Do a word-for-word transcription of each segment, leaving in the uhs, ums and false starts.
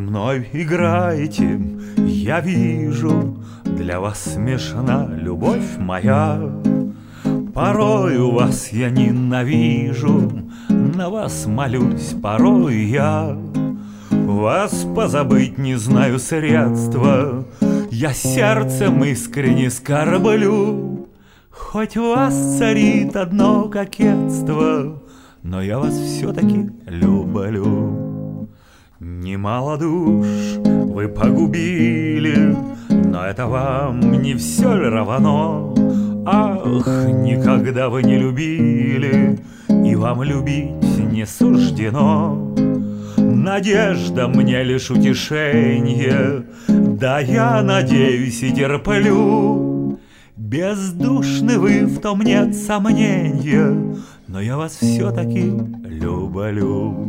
мной играете, я вижу, для вас смешна любовь моя. Порою вас я ненавижу, на вас молюсь порой я. Вас позабыть не знаю средства, я сердцем искренне скорблю. Хоть у вас царит одно кокетство, но я вас все-таки люблю. Немало душ вы погубили, но это вам не все ли равно? Ах, никогда вы не любили, и вам любить не суждено. Надежда мне лишь утешение, да я надеюсь и терплю. Бездушны вы, в том нет сомнения, но я вас все-таки люблю.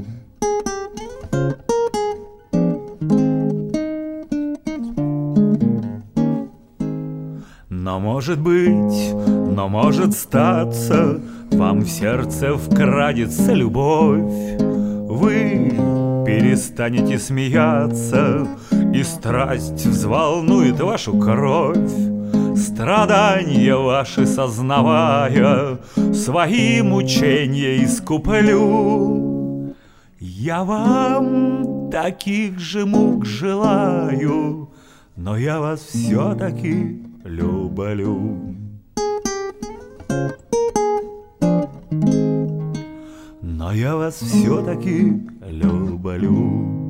Но может быть, но может статься, вам в сердце вкрадется любовь. Вы перестанете смеяться, и страсть взволнует вашу кровь. Страдания ваши сознавая, свои мучения искуплю. Я вам таких же мук желаю, но я вас все-таки люблю. Но я вас все-таки люблю.